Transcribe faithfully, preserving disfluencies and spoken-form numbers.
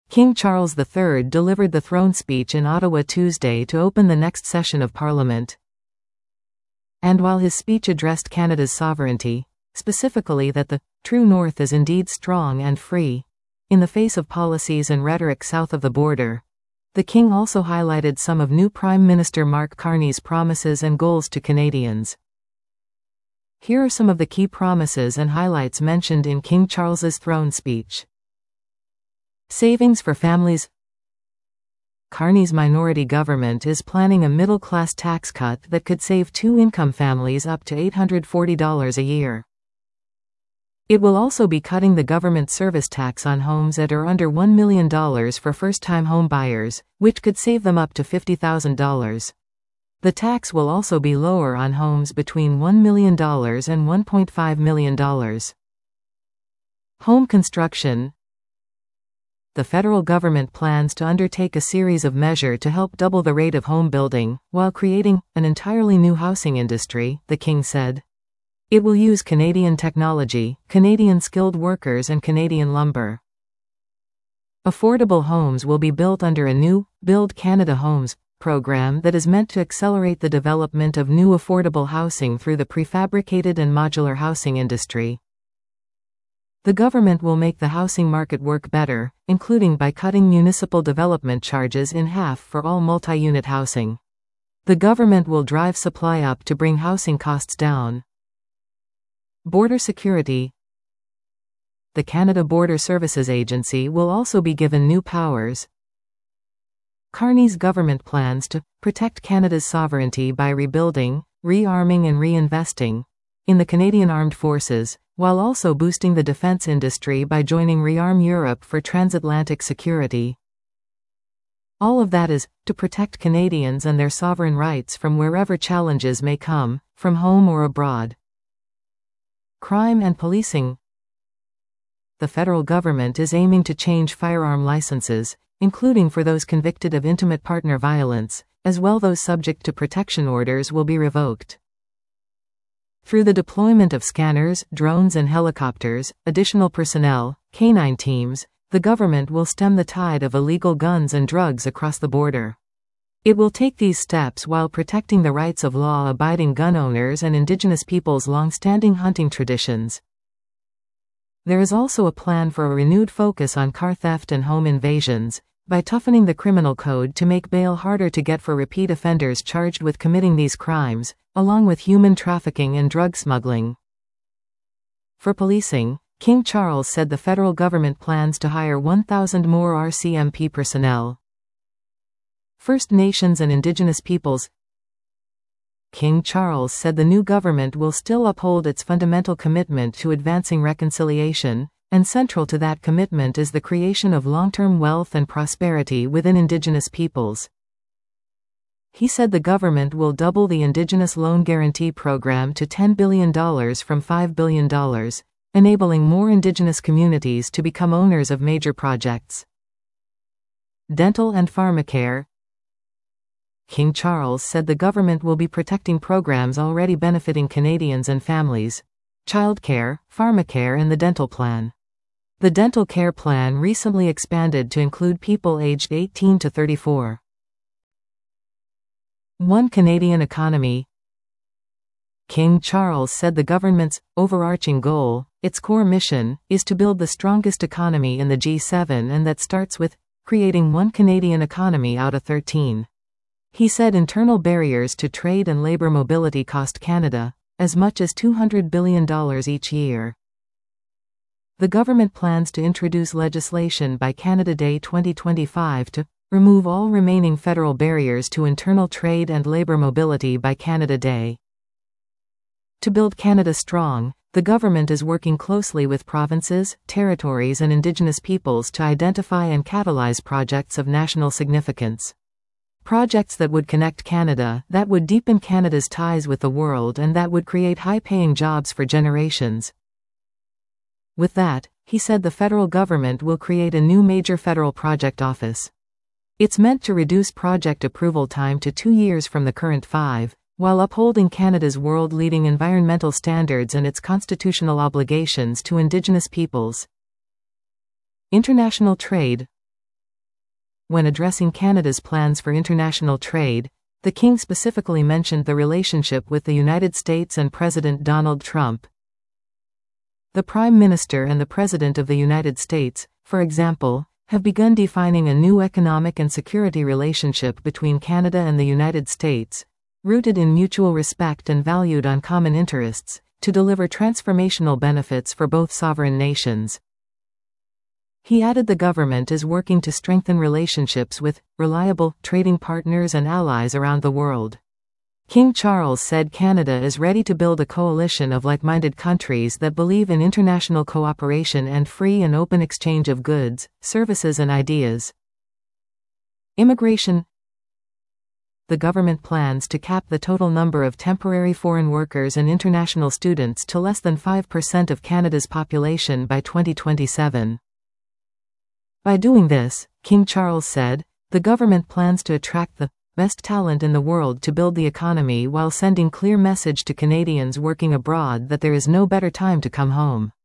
King Charles the Third delivered the throne speech in Ottawa Tuesday to open the next session of Parliament. And while his speech addressed Canada's sovereignty, specifically that the true north is indeed strong and free, in the face of policies and rhetoric south of the border, the King also highlighted some of new Prime Minister Mark Carney's promises and goals to Canadians. Here are some of the key promises and highlights mentioned in King Charles's throne speech. Savings for families. Carney's minority government is planning a middle-class tax cut that could save two-income families up to eight hundred forty dollars a year. It will also be cutting the government service tax on homes that are under one million dollars for first-time home buyers, which could save them up to fifty thousand dollars. The tax will also be lower on homes between one million dollars and one point five million dollars. Home construction. The federal government plans to undertake a series of measures to help double the rate of home building, while creating an entirely new housing industry, the King said. It will use Canadian technology, Canadian skilled workers and Canadian lumber. Affordable homes will be built under a new Build Canada Homes program that is meant to accelerate the development of new affordable housing through the prefabricated and modular housing industry. The government will make the housing market work better, including by cutting municipal development charges in half for all multi-unit housing. The government will drive supply up to bring housing costs down. Border security. The Canada Border Services Agency will also be given new powers. Carney's government plans to protect Canada's sovereignty by rebuilding, rearming and reinvesting in the Canadian Armed Forces, while also boosting the defense industry by joining Rearm Europe for transatlantic security. All of that is to protect Canadians and their sovereign rights from wherever challenges may come, from home or abroad. Crime and policing. The federal government is aiming to change firearm licenses, including for those convicted of intimate partner violence, as well those subject to protection orders will be revoked. Through the deployment of scanners, drones and helicopters, additional personnel, canine teams, the government will stem the tide of illegal guns and drugs across the border. It will take these steps while protecting the rights of law-abiding gun owners and Indigenous peoples' long-standing hunting traditions. There is also a plan for a renewed focus on car theft and home invasions, by toughening the criminal code to make bail harder to get for repeat offenders charged with committing these crimes, along with human trafficking and drug smuggling. For policing, King Charles said the federal government plans to hire one thousand more R C M P personnel. First Nations and Indigenous peoples. King Charles said the new government will still uphold its fundamental commitment to advancing reconciliation, and central to that commitment is the creation of long-term wealth and prosperity within Indigenous peoples. He said the government will double the Indigenous Loan Guarantee Program to ten billion dollars from five billion dollars, enabling more Indigenous communities to become owners of major projects. Dental and pharmacare. King Charles said the government will be protecting programs already benefiting Canadians and families: childcare, pharmacare and the dental plan. The dental care plan recently expanded to include people aged eighteen to thirty-four. One Canadian economy. King Charles said the government's overarching goal, its core mission, is to build the strongest economy in the G seven, and that starts with creating one Canadian economy out of thirteen. He said internal barriers to trade and labor mobility cost Canada as much as two hundred billion dollars each year. The government plans to introduce legislation by Canada Day twenty twenty-five to remove all remaining federal barriers to internal trade and labor mobility by Canada Day. To build Canada strong, the government is working closely with provinces, territories and Indigenous peoples to identify and catalyze projects of national significance. Projects that would connect Canada, that would deepen Canada's ties with the world and that would create high-paying jobs for generations. With that, he said the federal government will create a new major federal project office. It's meant to reduce project approval time to two years from the current five, while upholding Canada's world-leading environmental standards and its constitutional obligations to Indigenous peoples. International trade. when addressing Canada's plans for international trade, the King specifically mentioned the relationship with the United States and President Donald Trump. The Prime Minister and the President of the United States, for example, have begun defining a new economic and security relationship between Canada and the United States, rooted in mutual respect and valued on common interests, to deliver transformational benefits for both sovereign nations. He added the government is working to strengthen relationships with reliable trading partners and allies around the world. King Charles said Canada is ready to build a coalition of like-minded countries that believe in international cooperation and free and open exchange of goods, services and ideas. Immigration. The government plans to cap the total number of temporary foreign workers and international students to less than five percent of Canada's population by twenty twenty-seven. By doing this, King Charles said, the government plans to attract the best talent in the world to build the economy while sending clear message to Canadians working abroad that there is no better time to come home.